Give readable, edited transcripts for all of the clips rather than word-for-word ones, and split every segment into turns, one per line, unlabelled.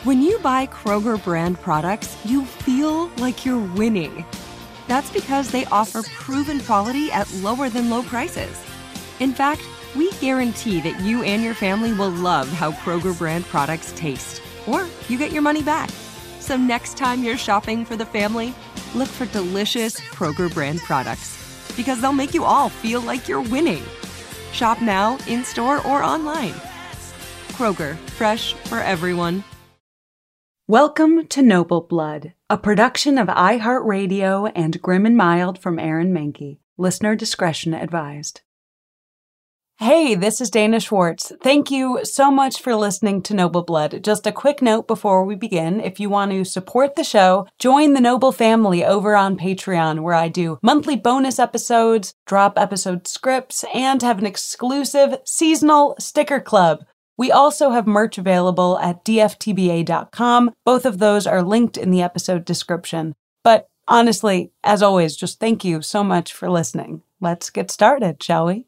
When you buy Kroger brand products, you feel like you're winning. That's because they offer proven quality at lower than low prices. In fact, we guarantee that you and your family will love how Kroger brand products taste, or you get your money back. So next time you're shopping for the family, look for delicious Kroger brand products, because they'll make you all feel like you're winning. Shop now, in-store, or online. Kroger, fresh for everyone.
Welcome to Noble Blood, a production of iHeartRadio and Grim and Mild from Aaron Mahnke. Listener discretion advised. Hey, this is Dana Schwartz. Thank you so much for listening to Noble Blood. Just a quick note before we begin. If you want to support the show, join the Noble family over on Patreon, where I do monthly bonus episodes, drop episode scripts, and have an exclusive seasonal sticker club. We also have merch available at dftba.com. Both of those are linked in the episode description. But honestly, as always, just thank you so much for listening. Let's get started, shall we?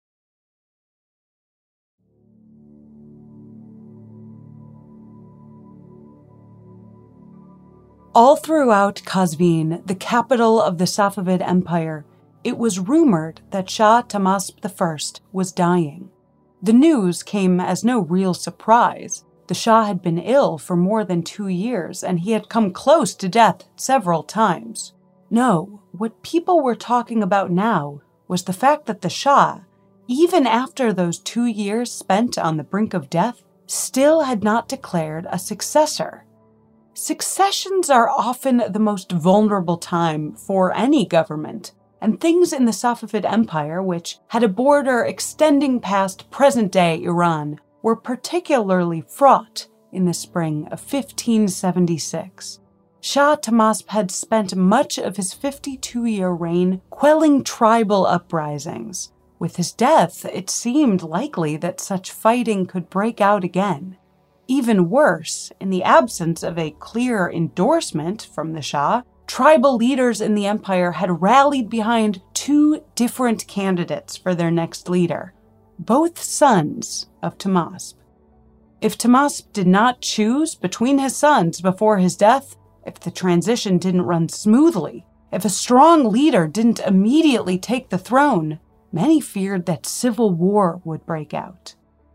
All throughout Qazvin, the capital of the Safavid Empire, it was rumored that Shah Tahmasp I was dying. The news came as no real surprise. The Shah had been ill for more than 2 years, and he had come close to death several times. No, what people were talking about now was the fact that the Shah, even after those 2 years spent on the brink of death, still had not declared a successor. Successions are often the most vulnerable time for any government, and things in the Safavid Empire, which had a border extending past present-day Iran, were particularly fraught in the spring of 1576. Shah Tahmasp had spent much of his 52-year reign quelling tribal uprisings. With his death, it seemed likely that such fighting could break out again. Even worse, in the absence of a clear endorsement from the Shah, tribal leaders in the empire had rallied behind 2 different candidates for their next leader, both sons of Tahmasp. If Tahmasp did not choose between his sons before his death, if the transition didn't run smoothly, if a strong leader didn't immediately take the throne, many feared that civil war would break out.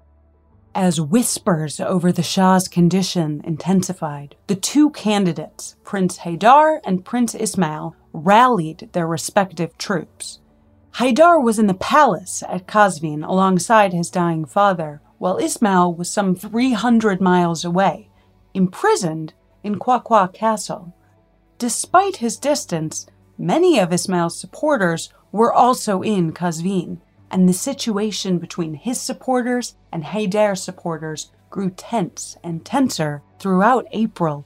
As whispers over the Shah's condition intensified, the 2 candidates, Prince Haydar and Prince Ismail, rallied their respective troops. Haydar was in the palace at Qazvin alongside his dying father, while Ismail was some 300 miles away, imprisoned in Qaqwa Castle. Despite his distance, many of Ismail's supporters were also in Qazvin, and the situation between his supporters and Haydar's supporters grew tense and tenser throughout April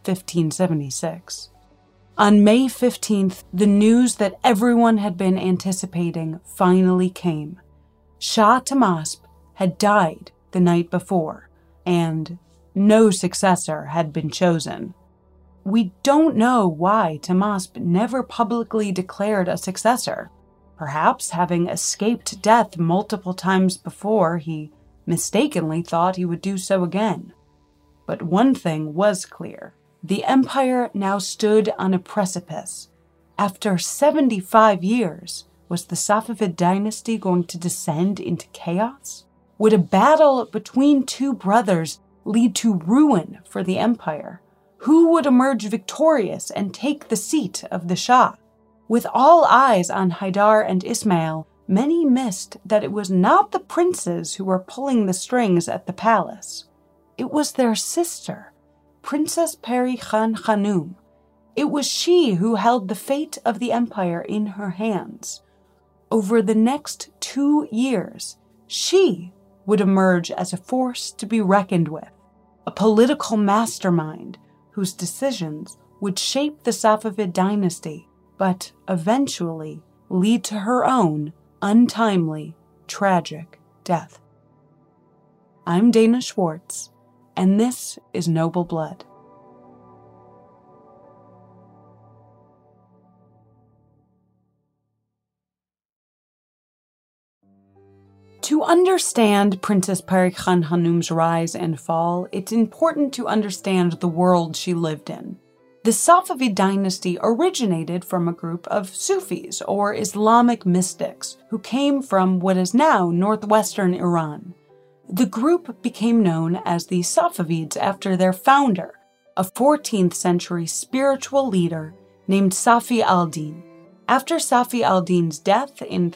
1576. On May 15th, the news that everyone had been anticipating finally came. Shah Tahmasp had died the night before, and no successor had been chosen. We don't know why Tahmasp never publicly declared a successor. Perhaps, having escaped death multiple times before, he mistakenly thought he would do so again. But one thing was clear. The empire now stood on a precipice. After 75 years, was the Safavid dynasty going to descend into chaos? Would a battle between 2 brothers lead to ruin for the empire? Who would emerge victorious and take the seat of the Shah? With all eyes on Haydar and Ismail, many missed that it was not the princes who were pulling the strings at the palace. It was their sister, Princess Peri Khan Khanum. It was she who held the fate of the empire in her hands. Over the next 2 years, she would emerge as a force to be reckoned with, a political mastermind whose decisions would shape the Safavid dynasty, but eventually lead to her own untimely, tragic death. I'm Dana Schwartz, and this is Noble Blood. To understand Princess Parikhan Hanum's rise and fall, it's important to understand the world she lived in. The Safavid dynasty originated from a group of Sufis, or Islamic mystics, who came from what is now northwestern Iran. The group became known as the Safavids after their founder, a 14th century spiritual leader named Safi al-Din. After Safi al-Din's death in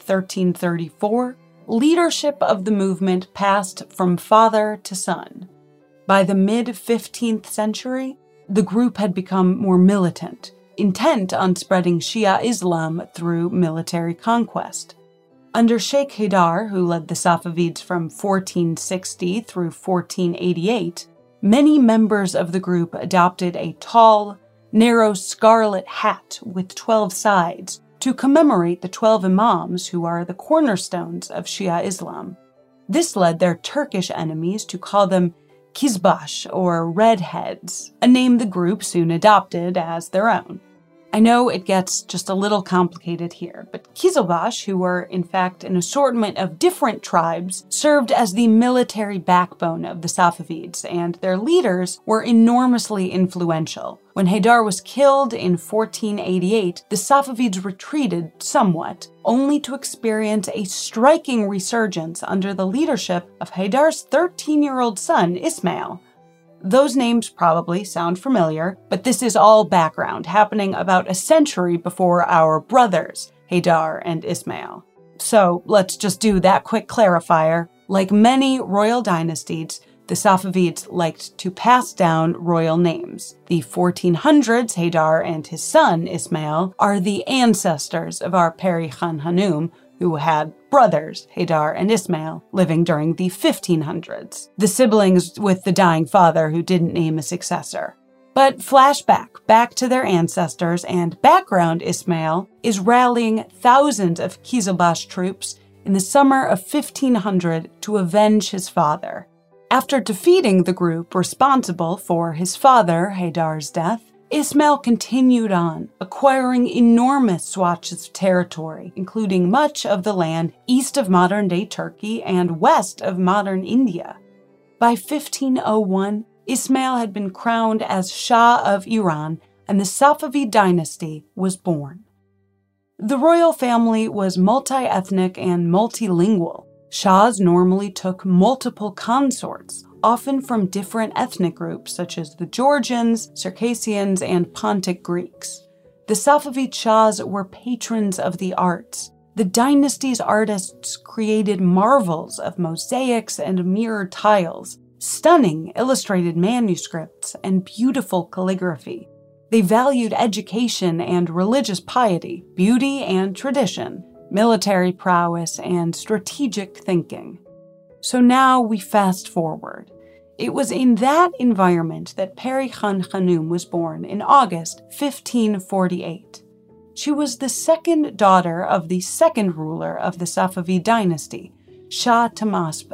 1334, leadership of the movement passed from father to son. By the mid-15th century, the group had become more militant, intent on spreading Shia Islam through military conquest. Under Sheikh Haydar, who led the Safavids from 1460 through 1488, many members of the group adopted a tall, narrow scarlet hat with 12 sides to commemorate the 12 imams who are the cornerstones of Shia Islam. This led their Turkish enemies to call them Kizbash, or Redheads, a name the group soon adopted as their own. I know it gets just a little complicated here, but Kizilbash, who were in fact an assortment of different tribes, served as the military backbone of the Safavids, and their leaders were enormously influential. When Haydar was killed in 1488, the Safavids retreated somewhat, only to experience a striking resurgence under the leadership of Haydar's 13-year-old son, Ismail. Those names probably sound familiar, but this is all background, happening about a century before our brothers, Haydar and Ismail. So let's just do that quick clarifier. Like many royal dynasties, the Safavids liked to pass down royal names. The 1400s, Haydar and his son, Ismail, are the ancestors of our Parikhan Hanum, who had brothers, Haydar and Ismail, living during the 1500s, the siblings with the dying father who didn't name a successor. But flashback back to their ancestors, and background Ismail is rallying thousands of Kizilbash troops in the summer of 1500 to avenge his father. After defeating the group responsible for his father, Haydar's death, Ismail continued on, acquiring enormous swatches of territory, including much of the land east of modern-day Turkey and west of modern India. By 1501, Ismail had been crowned as Shah of Iran, and the Safavid dynasty was born. The royal family was multi-ethnic and multilingual. Shahs normally took multiple consorts, often from different ethnic groups such as the Georgians, Circassians, and Pontic Greeks. The Safavid Shahs were patrons of the arts. The dynasty's artists created marvels of mosaics and mirrored tiles, stunning illustrated manuscripts, and beautiful calligraphy. They valued education and religious piety, beauty and tradition, military prowess, and strategic thinking. So now we fast forward. It was in that environment that Parikhan Hanum was born in August 1548. She was the second daughter of the second ruler of the Safavid dynasty, Shah Tahmasp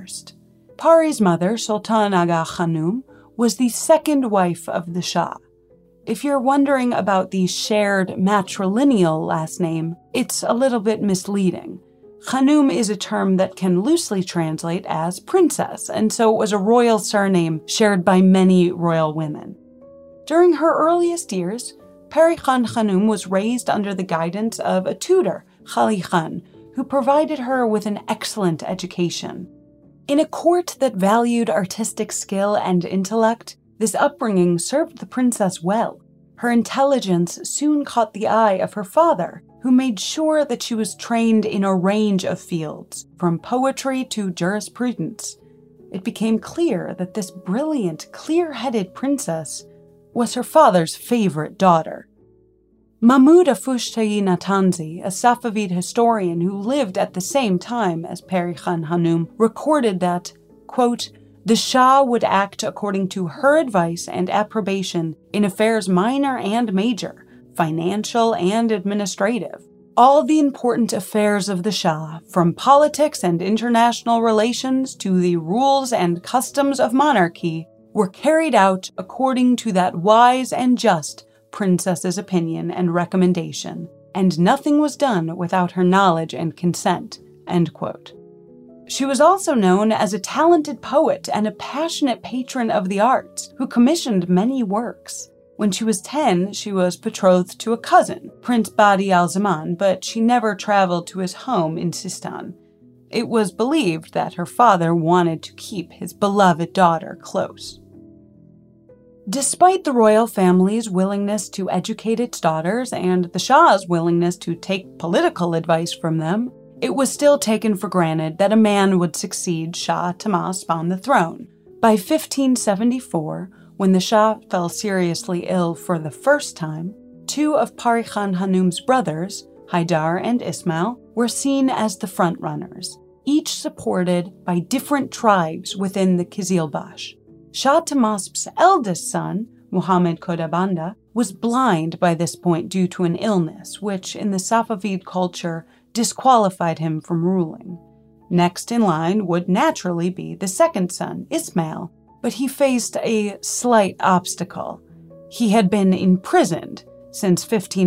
I. Pari's mother, Sultan Aga Hanum, was the second wife of the Shah. If you're wondering about the shared matrilineal last name, it's a little bit misleading. Hanum is a term that can loosely translate as princess, and so it was a royal surname shared by many royal women. During her earliest years, Parikhan Hanum was raised under the guidance of a tutor, Khali Khan, who provided her with an excellent education. In a court that valued artistic skill and intellect, this upbringing served the princess well. Her intelligence soon caught the eye of her father, who made sure that she was trained in a range of fields, from poetry to jurisprudence. It became clear that this brilliant, clear-headed princess was her father's favorite daughter. Mahmud Afushtayi Natanzi, a Safavid historian who lived at the same time as Parikhan Hanum, recorded that, quote, the Shah would act according to her advice and approbation in affairs minor and major, financial and administrative. All the important affairs of the Shah, from politics and international relations to the rules and customs of monarchy, were carried out according to that wise and just princess's opinion and recommendation, and nothing was done without her knowledge and consent, end quote. She was also known as a talented poet and a passionate patron of the arts who commissioned many works. When she was 10, she was betrothed to a cousin, Prince Badi al-Zaman, but she never traveled to his home in Sistan. It was believed that her father wanted to keep his beloved daughter close. Despite the royal family's willingness to educate its daughters and the Shah's willingness to take political advice from them, it was still taken for granted that a man would succeed Shah Tahmasp on the throne. By 1574, when the Shah fell seriously ill for the first time, two of Pari Khan Hanum's brothers, Haidar and Ismail, were seen as the frontrunners, each supported by different tribes within the Qizilbash. Shah Tahmasp's eldest son, Muhammad Khordadbanda, was blind by this point due to an illness, which in the Safavid culture disqualified him from ruling. Next in line would naturally be the second son, Ismail, but he faced a slight obstacle. He had been imprisoned since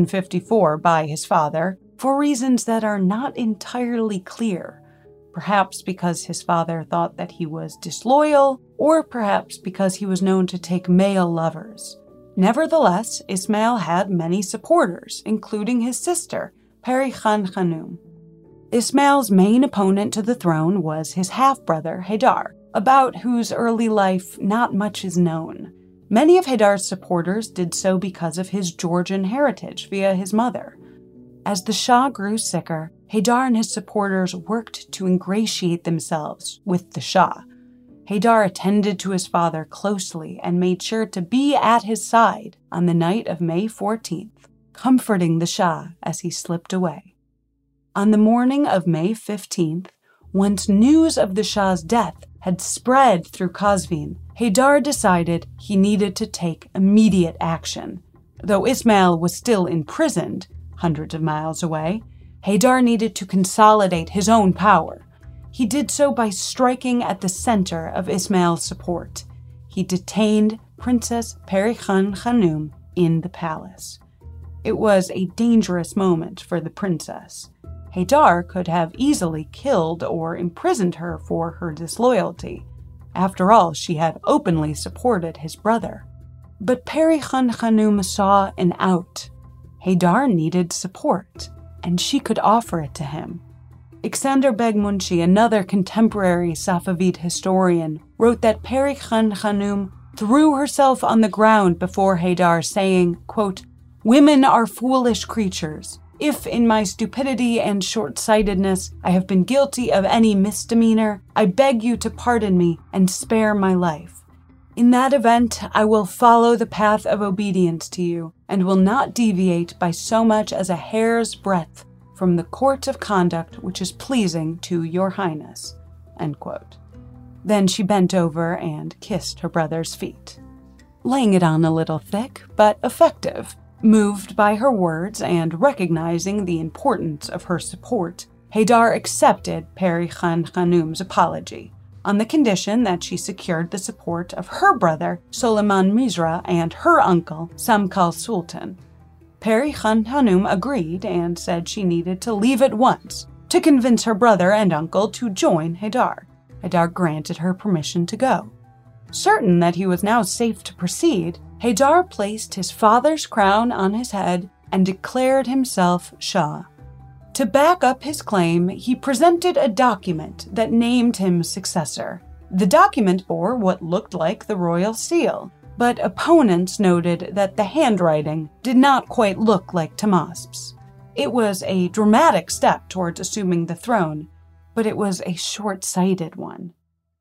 1554 by his father for reasons that are not entirely clear. Perhaps because his father thought that he was disloyal, or perhaps because he was known to take male lovers. Nevertheless, Ismail had many supporters, including his sister, Pari Khan Hanum. Ismail's main opponent to the throne was his half-brother, Haidar, about whose early life not much is known. Many of Haidar's supporters did so because of his Georgian heritage via his mother. As the Shah grew sicker, Haidar and his supporters worked to ingratiate themselves with the Shah. Haidar attended to his father closely and made sure to be at his side on the night of May 14th, comforting the Shah as he slipped away. On the morning of May 15th, once news of the Shah's death had spread through Qazvin, Haidar decided he needed to take immediate action. Though Ismail was still imprisoned, hundreds of miles away, Haidar needed to consolidate his own power. He did so by striking at the center of Ismail's support. He detained Princess Pari Khan Hanum in the palace. It was a dangerous moment for the princess. Haidar could have easily killed or imprisoned her for her disloyalty. After all, she had openly supported his brother. But Pari Khan Hanum saw an out. Haidar needed support, and she could offer it to him. Iskandar Beg Munshi, another contemporary Safavid historian, wrote that Pari Khan Hanum threw herself on the ground before Haidar, saying, quote, "Women are foolish creatures. If in my stupidity and short-sightedness I have been guilty of any misdemeanor, I beg you to pardon me and spare my life. In that event, I will follow the path of obedience to you and will not deviate by so much as a hair's breadth from the course of conduct which is pleasing to your highness." End quote. Then she bent over and kissed her brother's feet. Laying it on a little thick, but effective. Moved by her words and recognizing the importance of her support, Haidar accepted Pari Khan Hanum's apology, on the condition that she secured the support of her brother Soliman Mizra and her uncle Samkal Sultan. Pari Khan Hanum agreed and said she needed to leave at once to convince her brother and uncle to join Haidar. Haidar granted her permission to go. Certain that he was now safe to proceed, Haidar placed his father's crown on his head and declared himself Shah. To back up his claim, he presented a document that named him successor. The document bore what looked like the royal seal, but opponents noted that the handwriting did not quite look like Tahmasp's. It was a dramatic step towards assuming the throne, but it was a short-sighted one.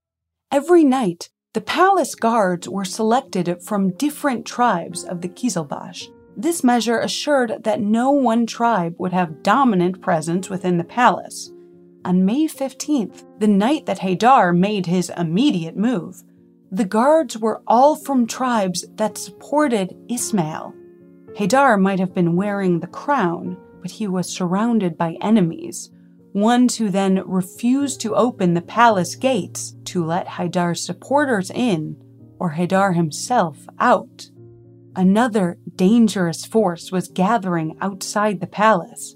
Every night, the palace guards were selected from different tribes of the Qizilbash. This measure assured that no one tribe would have dominant presence within the palace. On May 15th, the night that Haidar made his immediate move, the guards were all from tribes that supported Ismail. Haidar might have been wearing the crown, but he was surrounded by enemies, ones who then refused to open the palace gates to let Haidar's supporters in or Haidar himself out. Another dangerous force was gathering outside the palace.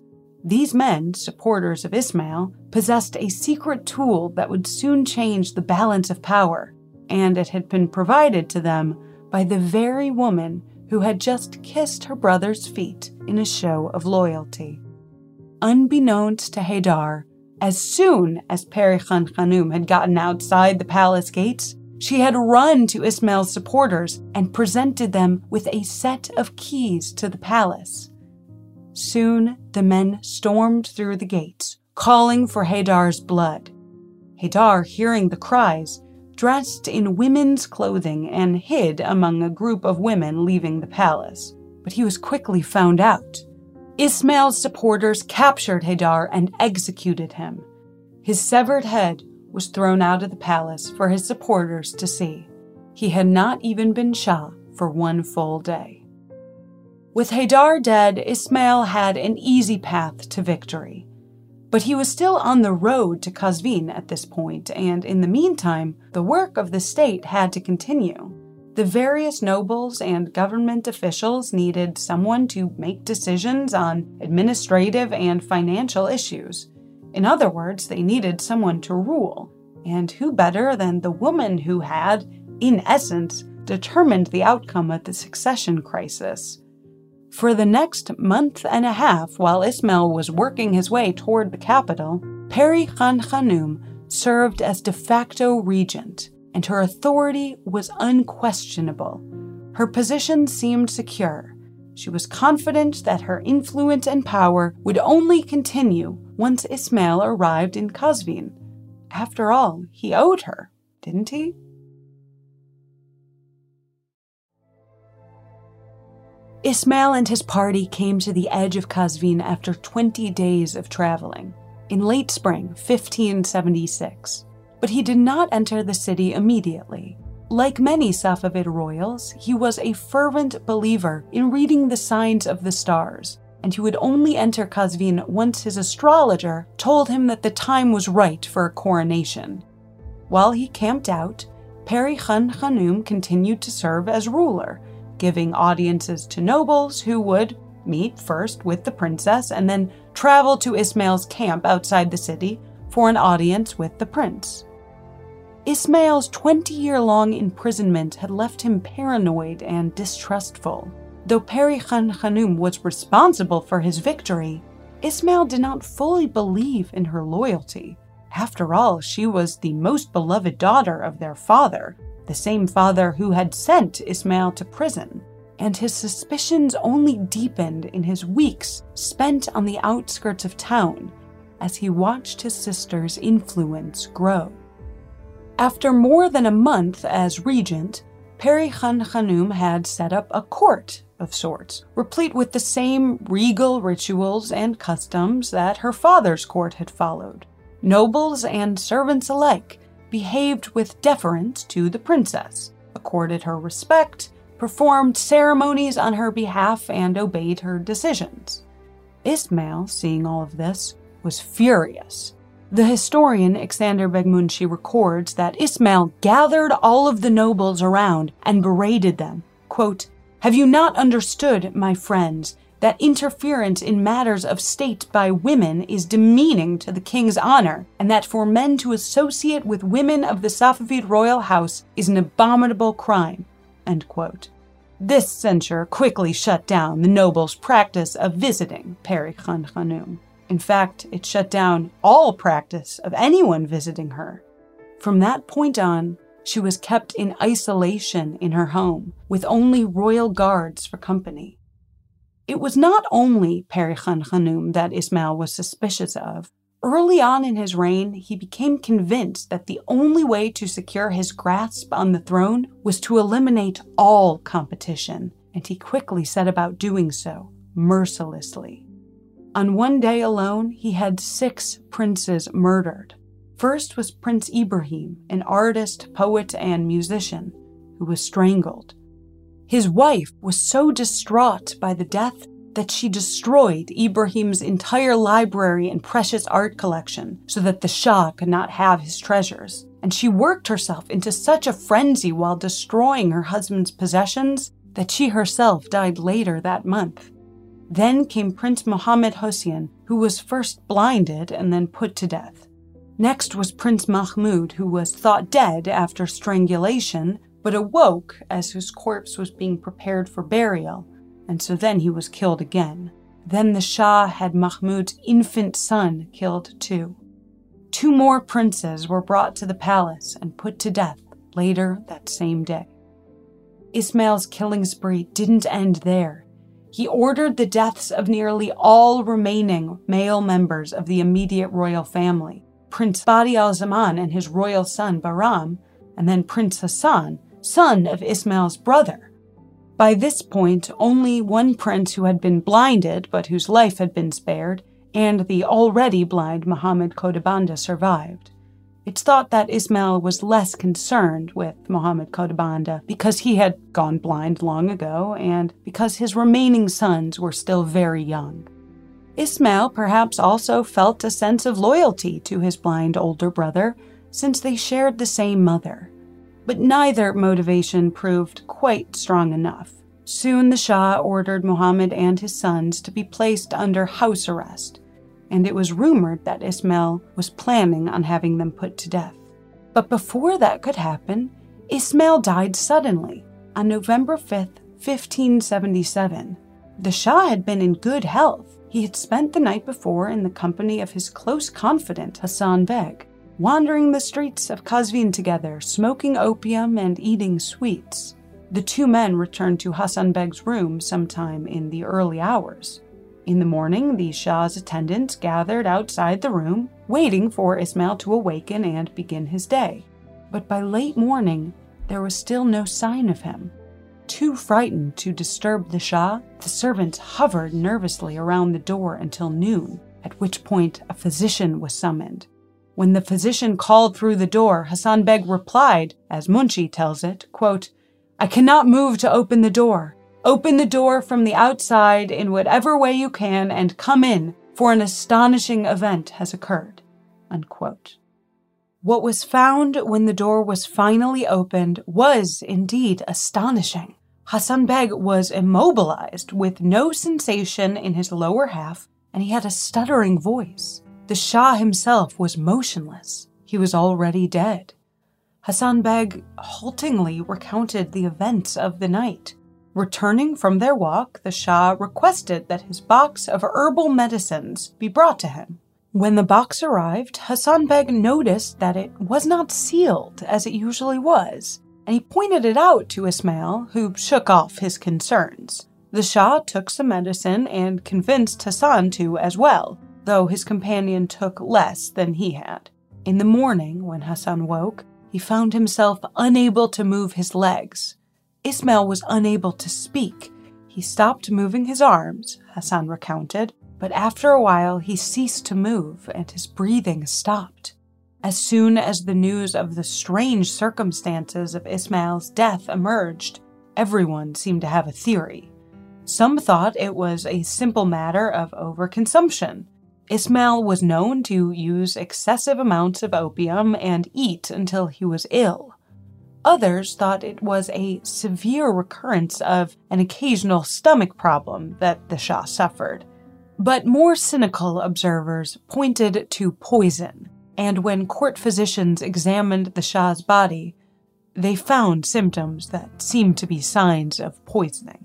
These men, supporters of Ismail, possessed a secret tool that would soon change the balance of power, and it had been provided to them by the very woman who had just kissed her brother's feet in a show of loyalty. Unbeknownst to Haydar, as soon as Peri Khan Khanum had gotten outside the palace gates, she had run to Ismail's supporters and presented them with a set of keys to the palace. Soon the men stormed through the gates, calling for Haydar's blood. Haydar, hearing the cries, dressed in women's clothing and hid among a group of women leaving the palace. But he was quickly found out. Ismail's supporters captured Haydar and executed him. His severed head was thrown out of the palace for his supporters to see. He had not even been Shah for one full day. With Haydar dead, Ismail had an easy path to victory. But he was still on the road to Qazvin at this point, and in the meantime, the work of the state had to continue. The various nobles and government officials needed someone to make decisions on administrative and financial issues. In other words, they needed someone to rule. And who better than the woman who had, in essence, determined the outcome of the succession crisis? For the next month and a half, while Ismail was working his way toward the capital, Peri Khan Khanum served as de facto regent, and her authority was unquestionable. Her position seemed secure. She was confident that her influence and power would only continue once Ismail arrived in Qazvin. After all, he owed her, didn't he? Ismail and his party came to the edge of Qazvin after 20 days of traveling, in late spring 1576. But he did not enter the city immediately. Like many Safavid royals, he was a fervent believer in reading the signs of the stars, and he would only enter Qazvin once his astrologer told him that the time was right for a coronation. While he camped out, Peri Khan Khanum continued to serve as ruler, giving audiences to nobles who would meet first with the princess and then travel to Ismail's camp outside the city for an audience with the prince. Ismail's 20-year-long imprisonment had left him paranoid and distrustful. Though Peri Khan Khanum was responsible for his victory, Ismail did not fully believe in her loyalty. After all, she was the most beloved daughter of their father, the same father who had sent Ismail to prison, and his suspicions only deepened in his weeks spent on the outskirts of town as he watched his sister's influence grow. After more than a month as regent, Peri Khan Khanum had set up a court of sorts, replete with the same regal rituals and customs that her father's court had followed. Nobles and servants alike behaved with deference to the princess, accorded her respect, performed ceremonies on her behalf, and obeyed her decisions. Ismail, seeing all of this, was furious. The historian Ixander Begmunshi records that Ismail gathered all of the nobles around and berated them. Quote, "Have you not understood, my friends, that interference in matters of state by women is demeaning to the king's honor, and that for men to associate with women of the Safavid royal house is an abominable crime?" End quote. This censure quickly shut down the nobles' practice of visiting Peri Khan Khanum. In fact, it shut down all practice of anyone visiting her. From that point on, she was kept in isolation in her home, with only royal guards for company. It was not only Peri Khan Khanum that Ismail was suspicious of. Early on in his reign, he became convinced that the only way to secure his grasp on the throne was to eliminate all competition, and he quickly set about doing so, mercilessly. On one day alone, he had 6 princes murdered. First was Prince Ibrahim, an artist, poet, and musician, who was strangled. His wife was so distraught by the death that she destroyed Ibrahim's entire library and precious art collection so that the Shah could not have his treasures. And she worked herself into such a frenzy while destroying her husband's possessions that she herself died later that month. Then came Prince Mohammed Hossein, who was first blinded and then put to death. Next was Prince Mahmud, who was thought dead after strangulation, but awoke as his corpse was being prepared for burial, and so then he was killed again. Then the Shah had Mahmud's infant son killed too. 2 more princes were brought to the palace and put to death later that same day. Ismail's killing spree didn't end there. He ordered the deaths of nearly all remaining male members of the immediate royal family, Prince Badi al-Zaman and his royal son Bahram, and then Prince Hassan, son of Ismail's brother. By this point, only one prince who had been blinded, but whose life had been spared, and the already blind Muhammad Qodabanda survived. It's thought that Ismail was less concerned with Muhammad Qodabanda because he had gone blind long ago and because his remaining sons were still very young. Ismail perhaps also felt a sense of loyalty to his blind older brother since they shared the same mother. But neither motivation proved quite strong enough. Soon the Shah ordered Muhammad and his sons to be placed under house arrest, and it was rumored that Ismail was planning on having them put to death. But before that could happen, Ismail died suddenly on November 5th, 1577. The Shah had been in good health. He had spent the night before in the company of his close confidant Hassan Beg, wandering the streets of Qazvin together, smoking opium and eating sweets. The 2 men returned to Hassan Beg's room sometime in the early hours. In the morning, the Shah's attendants gathered outside the room, waiting for Ismail to awaken and begin his day. But by late morning, there was still no sign of him. Too frightened to disturb the Shah, the servants hovered nervously around the door until noon, at which point a physician was summoned. When the physician called through the door, Hassan Beg replied, as Munshi tells it, quote, "I cannot move to open the door. Open the door from the outside in whatever way you can and come in, for an astonishing event has occurred." Unquote. What was found when the door was finally opened was indeed astonishing. Hassan Beg was immobilized with no sensation in his lower half, and he had a stuttering voice. The Shah himself was motionless. He was already dead. Hassan Beg haltingly recounted the events of the night. Returning from their walk, the Shah requested that his box of herbal medicines be brought to him. When the box arrived, Hassan Beg noticed that it was not sealed as it usually was, and he pointed it out to Ismail, who shook off his concerns. The Shah took some medicine and convinced Hassan to as well, though his companion took less than he had. In the morning, when Hassan woke, he found himself unable to move his legs. Ismail was unable to speak. He stopped moving his arms, Hassan recounted, but after a while he ceased to move and his breathing stopped. As soon as the news of the strange circumstances of Ismail's death emerged, everyone seemed to have a theory. Some thought it was a simple matter of overconsumption. Ismail was known to use excessive amounts of opium and eat until he was ill. Others thought it was a severe recurrence of an occasional stomach problem that the Shah suffered. But more cynical observers pointed to poison, and when court physicians examined the Shah's body, they found symptoms that seemed to be signs of poisoning.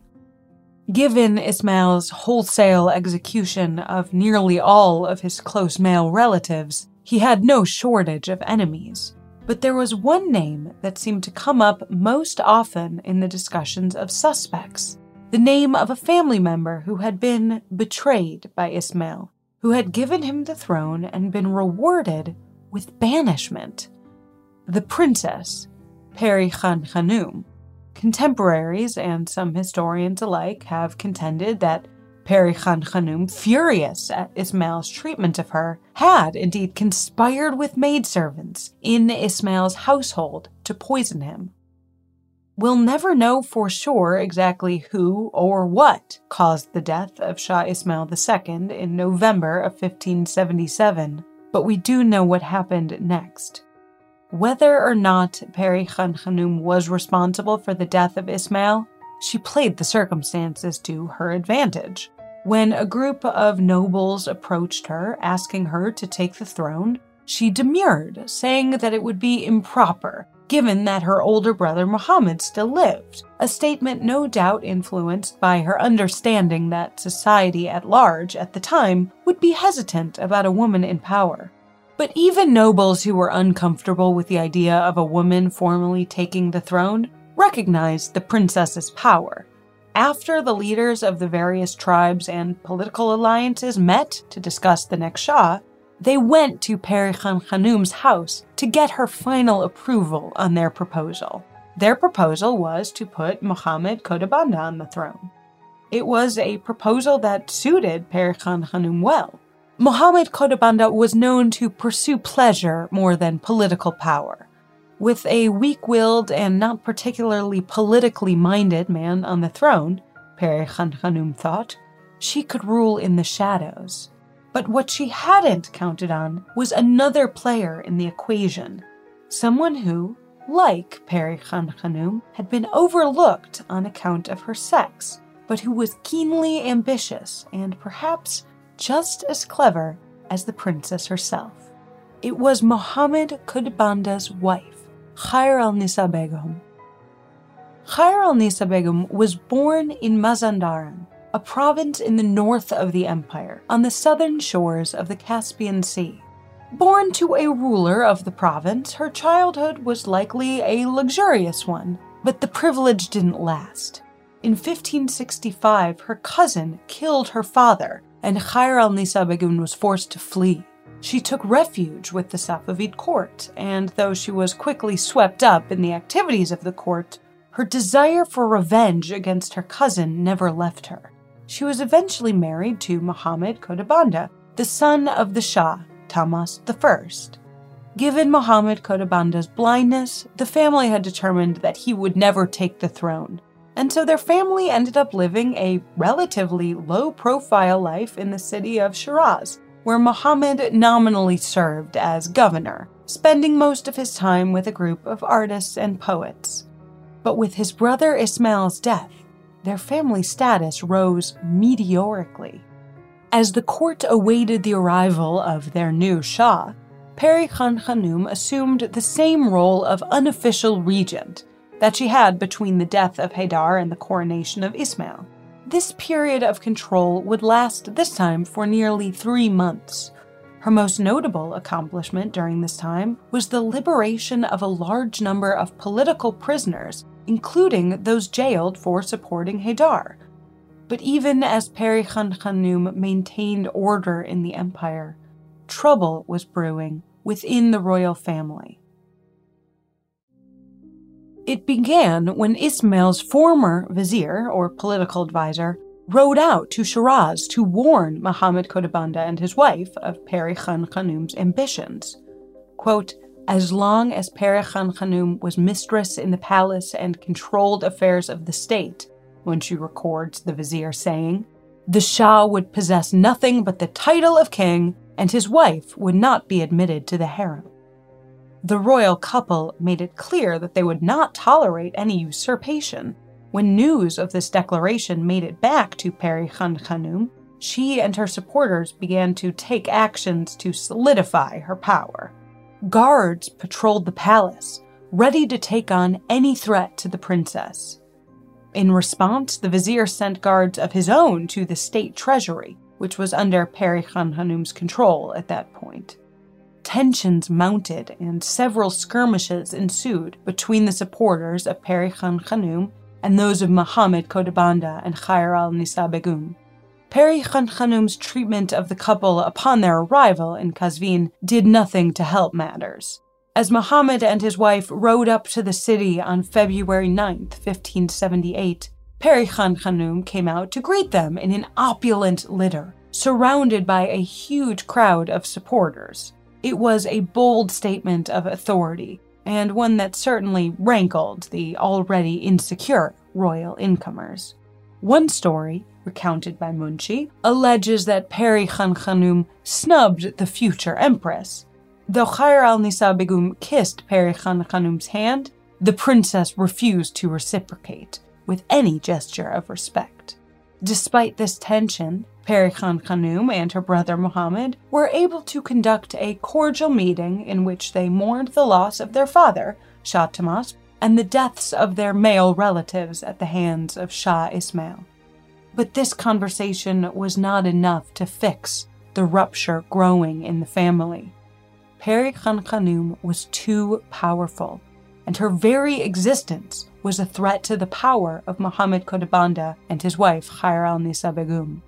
Given Ismail's wholesale execution of nearly all of his close male relatives, he had no shortage of enemies. But there was one name that seemed to come up most often in the discussions of suspects, the name of a family member who had been betrayed by Ismail, who had given him the throne and been rewarded with banishment. The princess, Peri Khan Khanum. Contemporaries and some historians alike have contended that Peri Khan Khanum, furious at Ismail's treatment of her, had indeed conspired with maidservants in Ismail's household to poison him. We'll never know for sure exactly who or what caused the death of Shah Ismail II in November of 1577, but we do know what happened next. Whether or not Peri Khan Khanum was responsible for the death of Ismail, she played the circumstances to her advantage. When a group of nobles approached her, asking her to take the throne, she demurred, saying that it would be improper, given that her older brother Muhammad still lived, a statement no doubt influenced by her understanding that society at large at the time would be hesitant about a woman in power. But even nobles who were uncomfortable with the idea of a woman formally taking the throne recognized the princess's power. After the leaders of the various tribes and political alliances met to discuss the next Shah, they went to Peri Khan Khanum's house to get her final approval on their proposal. Their proposal was to put Muhammad Khotobanda on the throne. It was a proposal that suited Peri Khan Khanum well. Muhammad Khotobanda was known to pursue pleasure more than political power. With a weak-willed and not particularly politically minded man on the throne, Peri Khan Khanum thought, she could rule in the shadows. But what she hadn't counted on was another player in the equation, someone who, like Peri Khan Khanum, had been overlooked on account of her sex, but who was keenly ambitious and perhaps just as clever as the princess herself. It was Muhammad Khotobanda's wife, Khair al-Nisa Begum. Khair al-Nisa Begum was born in Mazandaran, a province in the north of the empire, on the southern shores of the Caspian Sea. Born to a ruler of the province, her childhood was likely a luxurious one, but the privilege didn't last. In 1565, her cousin killed her father, and Khair al-Nisa Begum was forced to flee. She took refuge with the Safavid court, and though she was quickly swept up in the activities of the court, her desire for revenge against her cousin never left her. She was eventually married to Muhammad Khotobanda, the son of the Shah, Tahmasp I. Given Muhammad Khotobanda's blindness, the family had determined that he would never take the throne, and so their family ended up living a relatively low-profile life in the city of Shiraz, where Muhammad nominally served as governor, spending most of his time with a group of artists and poets. But with his brother Ismail's death, their family status rose meteorically. As the court awaited the arrival of their new Shah, Peri Khan Khanum assumed the same role of unofficial regent that she had between the death of Haydar and the coronation of Ismail. This period of control would last this time for nearly 3 months. Her most notable accomplishment during this time was the liberation of a large number of political prisoners, including those jailed for supporting Haydar. But even as Peri Khan Khanum maintained order in the empire, trouble was brewing within the royal family. It began when Ismail's former vizier, or political advisor, rode out to Shiraz to warn Muhammad Khotobanda and his wife of Peri Khan Khanum's ambitions. Quote, as long as Peri Khan Khanum was mistress in the palace and controlled affairs of the state, when she records the vizier saying, the Shah would possess nothing but the title of king, and his wife would not be admitted to the harem. The royal couple made it clear that they would not tolerate any usurpation. When news of this declaration made it back to Peri Khan Khanum, she and her supporters began to take actions to solidify her power. Guards patrolled the palace, ready to take on any threat to the princess. In response, the vizier sent guards of his own to the state treasury, which was under Peri Khan Khanum's control at that point. Tensions mounted and several skirmishes ensued between the supporters of Peri Khan Khanum and those of Muhammad Khotobanda and Khair al-Nisa Begum. Peri Khan Khanum's treatment of the couple upon their arrival in Qazvin did nothing to help matters. As Muhammad and his wife rode up to the city on February 9, 1578, Peri Khan Khanum came out to greet them in an opulent litter, surrounded by a huge crowd of supporters. It was a bold statement of authority, and one that certainly rankled the already insecure royal incomers. One story, recounted by Munshi, alleges that Peri Khan Khanum snubbed the future empress. Though Khair al-Nisa Begum kissed Peri Khan Khanum's hand, the princess refused to reciprocate with any gesture of respect. Despite this tension, Perikhan Khanum and her brother Muhammad were able to conduct a cordial meeting in which they mourned the loss of their father, Shah Tahmasp, and the deaths of their male relatives at the hands of Shah Ismail. But this conversation was not enough to fix the rupture growing in the family. Perikhan Khanum was too powerful, and her very existence was a threat to the power of Muhammad Qodbanda and his wife Khair al-Nisa Begum.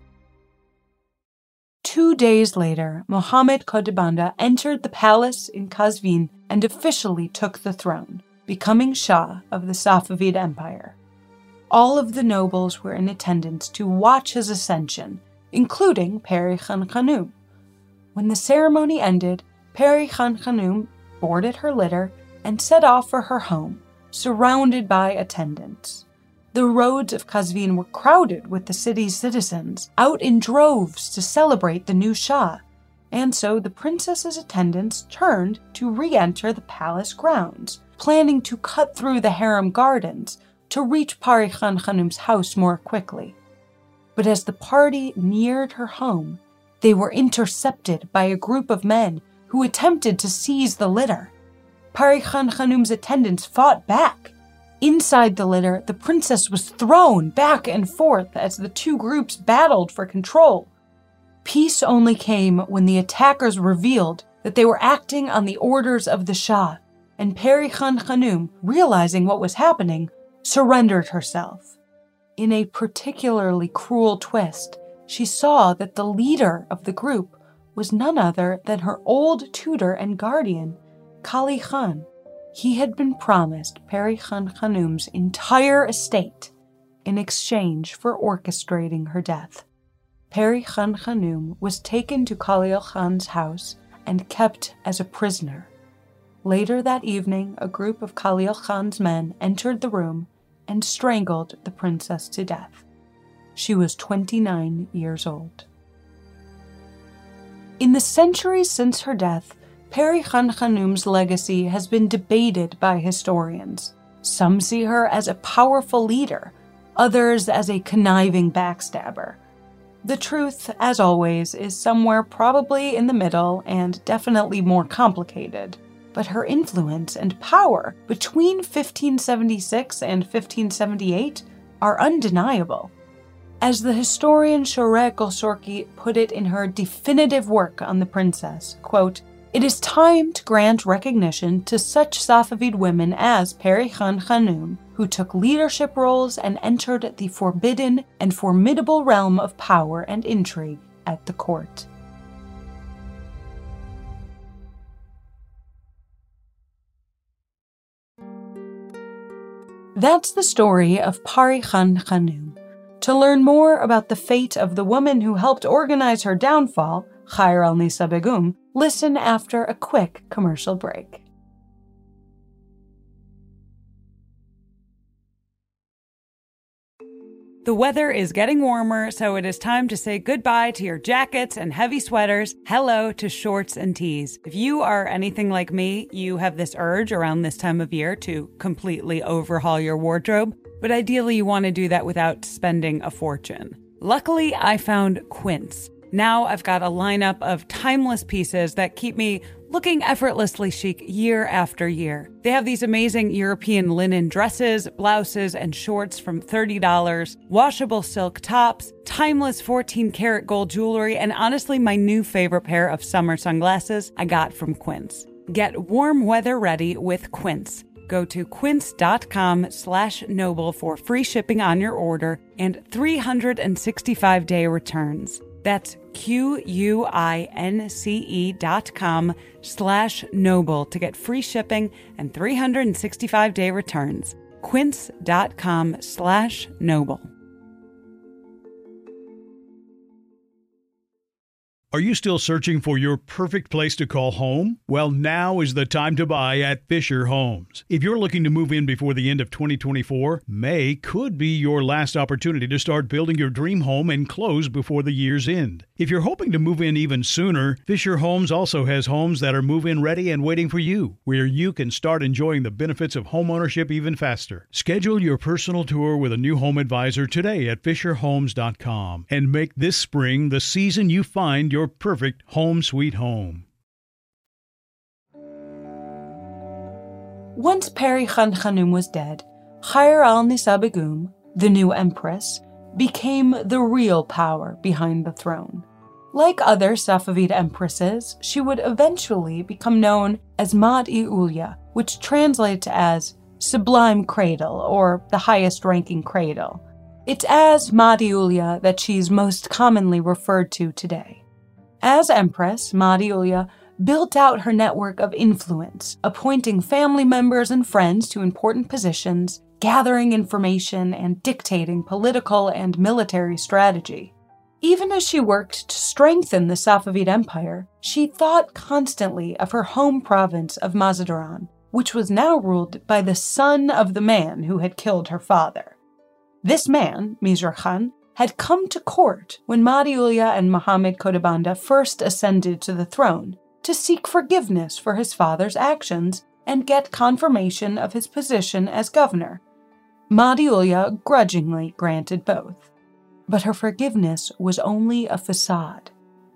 2 days later, Muhammad Qodbanda entered the palace in Qazvin and officially took the throne, becoming Shah of the Safavid Empire. All of the nobles were in attendance to watch his ascension, including Perikhan Khanum. When the ceremony ended, Perikhan Khanum boarded her litter and set off for her home, surrounded by attendants. The roads of Qazvin were crowded with the city's citizens, out in droves to celebrate the new Shah, and so the princess's attendants turned to re-enter the palace grounds, planning to cut through the harem gardens to reach Perikhan Khanum's house more quickly. But as the party neared her home, they were intercepted by a group of men who attempted to seize the litter. Perikhan Khanum's attendants fought back. Inside the litter, the princess was thrown back and forth as the two groups battled for control. Peace only came when the attackers revealed that they were acting on the orders of the Shah, and Perikhan Khanum, realizing what was happening, surrendered herself. In a particularly cruel twist, she saw that the leader of the group was none other than her old tutor and guardian, Kali Khan. He had been promised Perikhan Khanum's entire estate in exchange for orchestrating her death. Perikhan Khanum was taken to Khalil Khan's house and kept as a prisoner. Later that evening, a group of Khalil Khan's men entered the room and strangled the princess to death. She was 29 years old. In the centuries since her death, Perikhan Khanum's legacy has been debated by historians. Some see her as a powerful leader, others as a conniving backstabber. The truth, as always, is somewhere probably in the middle and definitely more complicated. But her influence and power between 1576 and 1578 are undeniable. As the historian Shoreh Golsorki put it in her definitive work on the princess, quote, "It is time to grant recognition to such Safavid women as Perikhan Khanum, who took leadership roles and entered the forbidden and formidable realm of power and intrigue at the court." That's the story of Perikhan Khanum. To learn more about the fate of the woman who helped organize her downfall, Khair al-Nisa Begum, listen after a quick commercial break.
The weather is getting warmer, so it is time to say goodbye to your jackets and heavy sweaters. Hello to shorts and tees. If you are anything like me, you have this urge around this time of year to completely overhaul your wardrobe, but ideally you want to do that without spending a fortune. Luckily, I found Quince. Now I've got a lineup of timeless pieces that keep me looking effortlessly chic year after year. They have these amazing European linen dresses, blouses, and shorts from $30, washable silk tops, timeless 14-karat gold jewelry, and honestly, my new favorite pair of summer sunglasses I got from Quince. Get warm weather ready with Quince. Go to quince.com/noble for free shipping on your order and 365-day returns. That's QUINCE.com/noble to get free shipping and 365-day returns. Quince.com/noble.
Are you still searching for your perfect place to call home? Well, now is the time to buy at Fisher Homes. If you're looking to move in before the end of 2024, May could be your last opportunity to start building your dream home and close before the year's end. If you're hoping to move in even sooner, Fisher Homes also has homes that are move-in ready and waiting for you, where you can start enjoying the benefits of homeownership even faster. Schedule your personal tour with a new home advisor today at FisherHomes.com and make this spring the season you find your perfect home sweet home.
Once Peri Khan Khanum was dead, Khair al-Nisa Begum, the new empress, became the real power behind the throne. Like other Safavid empresses, she would eventually become known as Mad-i-Ulya, which translates as sublime cradle or the highest-ranking cradle. It's as Mad-i-Ulya that she's most commonly referred to today. As Empress, Mad-i-Ulya built out her network of influence, appointing family members and friends to important positions, gathering information, and dictating political and military strategy. Even as she worked to strengthen the Safavid Empire, she thought constantly of her home province of Mazandaran, which was now ruled by the son of the man who had killed her father. This man, Mizar Khan, had come to court when Mad-i-Ulya and Muhammad Kodabanda first ascended to the throne to seek forgiveness for his father's actions and get confirmation of his position as governor. Mad-i-Ulya grudgingly granted both. But her forgiveness was only a facade.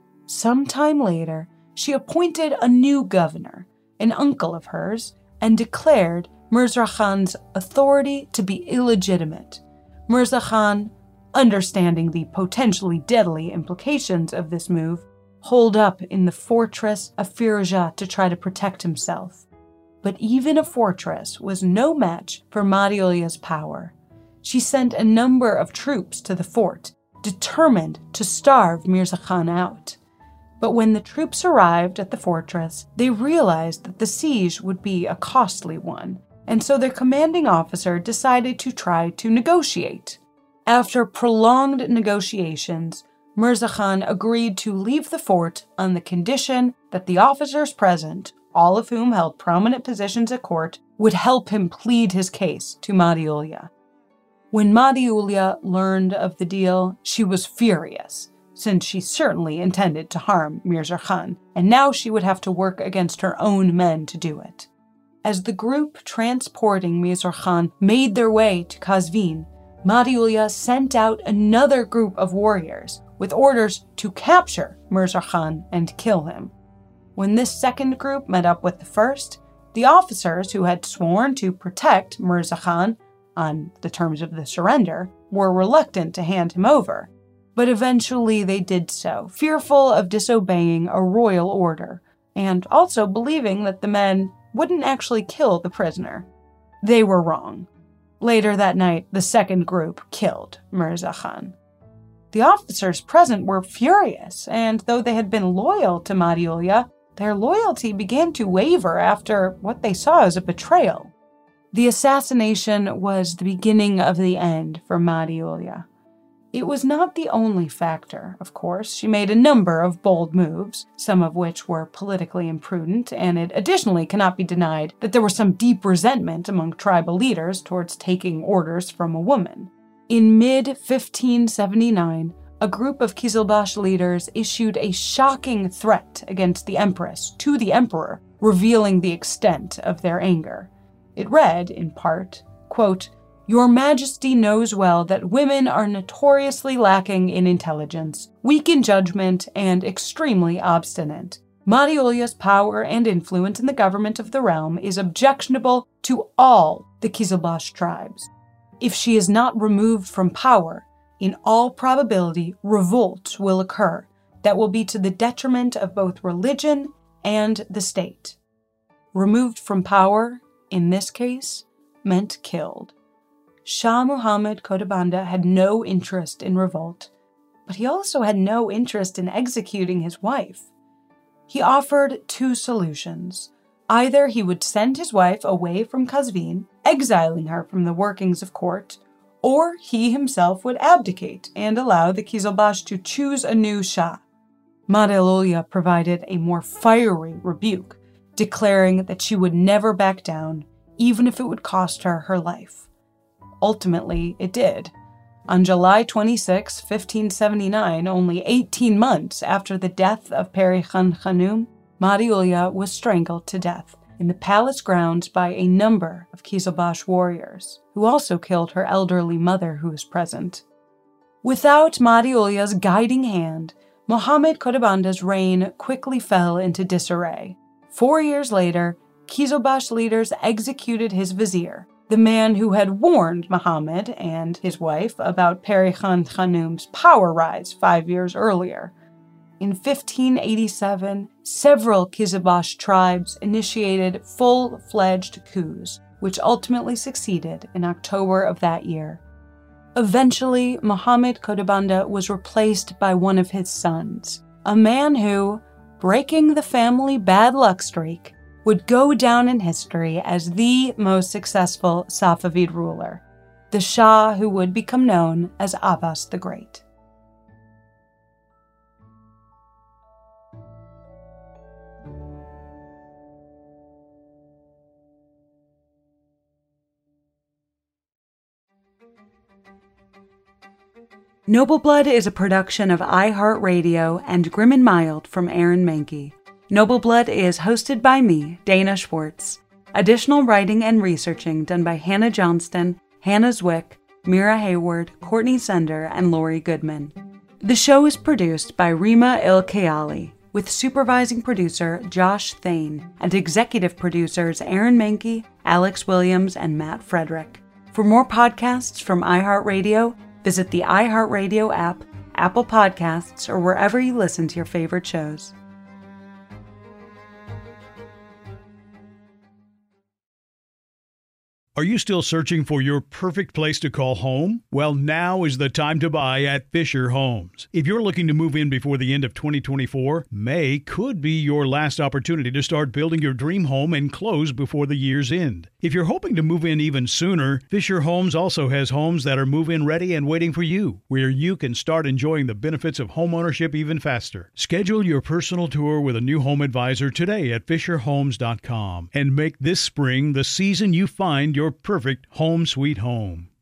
Sometime later, she appointed a new governor, an uncle of hers, and declared Mirza Khan's authority to be illegitimate. Mirza Khan, understanding the potentially deadly implications of this move, holed up in the fortress of Firouzja to try to protect himself. But even a fortress was no match for Mad-i-Ulya's power. She sent a number of troops to the fort, determined to starve Mirza Khan out. But when the troops arrived at the fortress, they realized that the siege would be a costly one, and so their commanding officer decided to try to negotiate. After prolonged negotiations, Mirza Khan agreed to leave the fort on the condition that the officers present, all of whom held prominent positions at court, would help him plead his case to Mad-i-Ulya. When Mad-i-Ulya learned of the deal, she was furious, since she certainly intended to harm Mirza Khan, and now she would have to work against her own men to do it. As the group transporting Mirza Khan made their way to Qazvin, Mad-i-Ulya sent out another group of warriors with orders to capture Mirza Khan and kill him. When this second group met up with the first, the officers who had sworn to protect Mirza Khan on the terms of the surrender were reluctant to hand him over, but eventually they did so, fearful of disobeying a royal order, and also believing that the men wouldn't actually kill the prisoner. They were wrong. Later that night, the second group killed Mirza Khan. The officers present were furious, and though they had been loyal to Mad-i-Ulya, their loyalty began to waver after what they saw as a betrayal. The assassination was the beginning of the end for Mad-i-Ulya. It was not the only factor, of course. She made a number of bold moves, some of which were politically imprudent, and it additionally cannot be denied that there was some deep resentment among tribal leaders towards taking orders from a woman. In mid-1579, a group of Qizilbash leaders issued a shocking threat against the empress to the emperor, revealing the extent of their anger. It read, in part, quote, "Your Majesty knows well that women are notoriously lacking in intelligence, weak in judgment, and extremely obstinate. Mad-i-Ulya's power and influence in the government of the realm is objectionable to all the Qizilbash tribes. If she is not removed from power, in all probability revolt will occur that will be to the detriment of both religion and the state." Removed from power, in this case, meant killed. Shah Muhammad Kodabanda had no interest in revolt, but he also had no interest in executing his wife. He offered two solutions. Either he would send his wife away from Qazvin, exiling her from the workings of court, or he himself would abdicate and allow the Qizilbash to choose a new Shah. Mariulia provided a more fiery rebuke, declaring that she would never back down, even if it would cost her her life. Ultimately, it did. On July 26, 1579, only 18 months after the death of Peri Khan Khanum, Mariulia was strangled to death in the palace grounds by a number of Qizilbash warriors, who also killed her elderly mother who was present. Without Mariulia's guiding hand, Mohammed Codebanda's reign quickly fell into disarray. 4 years later, Qizilbash leaders executed his vizier, the man who had warned Muhammad and his wife about Peri Khan Khanum's power rise 5 years earlier. In 1587, several Qizilbash tribes initiated full-fledged coups, which ultimately succeeded in October of that year. Eventually, Mohammed Codebanda was replaced by one of his sons, a man who, breaking the family bad luck streak, would go down in history as the most successful Safavid ruler, the Shah who would become known as Abbas the Great. Noble Blood is a production of iHeartRadio and Grim and Mild from Aaron Mahnke. Noble Blood is hosted by me, Dana Schwartz. Additional writing and researching done by Hannah Johnston, Hannah Zwick, Mira Hayward, Courtney Sender, and Lori Goodman. The show is produced by Rima Il-Kayali, with supervising producer Josh Thane and executive producers Aaron Mahnke, Alex Williams, and Matt Frederick. For more podcasts from iHeartRadio, visit the iHeartRadio app, Apple Podcasts, or wherever you listen to your favorite shows.
Are you still searching for your perfect place to call home? Well, now is the time to buy at Fisher Homes. If you're looking to move in before the end of 2024, May could be your last opportunity to start building your dream home and close before the year's end. If you're hoping to move in even sooner, Fisher Homes also has homes that are move-in ready and waiting for you, where you can start enjoying the benefits of homeownership even faster. Schedule your personal tour with a new home advisor today at FisherHomes.com and make this spring the season you find your perfect home sweet home.